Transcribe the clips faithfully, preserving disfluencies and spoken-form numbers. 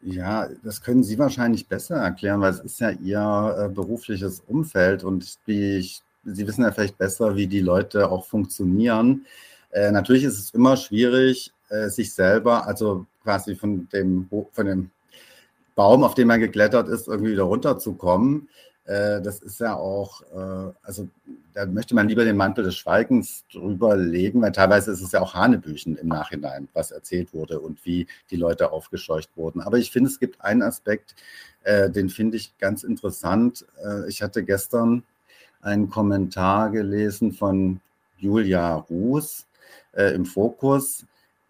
Ja, das können Sie wahrscheinlich besser erklären, weil es ist ja Ihr äh, berufliches Umfeld und wie ich, Sie wissen ja vielleicht besser, wie die Leute auch funktionieren. Äh, natürlich ist es immer schwierig, äh, sich selber, also quasi von dem, von dem Baum, auf den man geklettert ist, irgendwie wieder runterzukommen. Äh, das ist ja auch, äh, also da möchte man lieber den Mantel des Schweigens drüber legen, weil teilweise ist es ja auch Hanebüchen im Nachhinein, was erzählt wurde und wie die Leute aufgescheucht wurden. Aber ich finde, es gibt einen Aspekt, äh, den finde ich ganz interessant. Äh, ich hatte gestern einen Kommentar gelesen von Julia Ruß äh, im Fokus.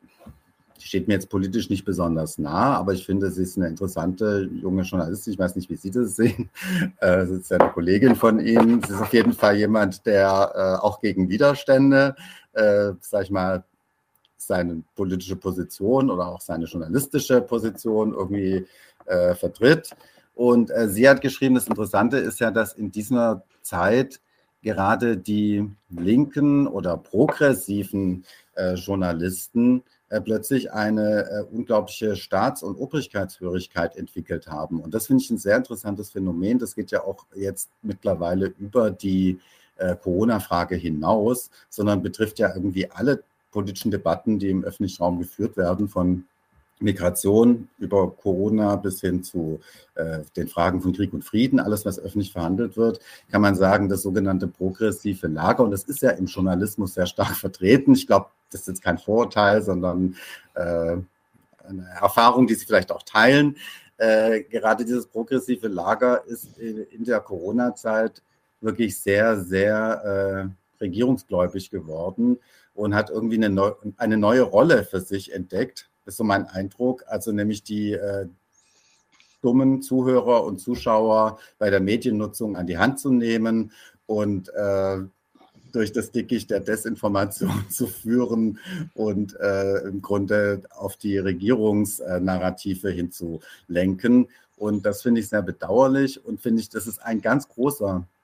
Die steht mir jetzt politisch nicht besonders nah, aber ich finde, sie ist eine interessante junge Journalistin. Ich weiß nicht, wie Sie das sehen. Äh, sie ist ja eine Kollegin von Ihnen. Sie ist auf jeden Fall jemand, der äh, auch gegen Widerstände, äh, sag ich mal, seine politische Position oder auch seine journalistische Position irgendwie äh, vertritt. Und äh, sie hat geschrieben, das Interessante ist ja, dass in dieser Zeit gerade die linken oder progressiven äh, Journalisten äh, plötzlich eine äh, unglaubliche Staats- und Obrigkeitshörigkeit entwickelt haben. Und das finde ich ein sehr interessantes Phänomen. Das geht ja auch jetzt mittlerweile über die äh, Corona-Frage hinaus, sondern betrifft ja irgendwie alle politischen Debatten, die im öffentlichen Raum geführt werden, von Migration über Corona bis hin zu äh, den Fragen von Krieg und Frieden, alles, was öffentlich verhandelt wird, kann man sagen, das sogenannte progressive Lager. Und das ist ja im Journalismus sehr stark vertreten. Ich glaube, das ist jetzt kein Vorurteil, sondern äh, eine Erfahrung, die Sie vielleicht auch teilen. Äh, gerade dieses progressive Lager ist in der Corona-Zeit wirklich sehr, sehr äh, regierungsgläubig geworden und hat irgendwie eine, neu, eine neue Rolle für sich entdeckt. Das ist so mein Eindruck. Also nämlich die äh, dummen Zuhörer und Zuschauer bei der Mediennutzung an die Hand zu nehmen und äh, durch das Dickicht der Desinformation zu führen und äh, im Grunde auf die Regierungsnarrative hinzulenken. Und das finde ich sehr bedauerlich und finde ich, das ist ein ganz großer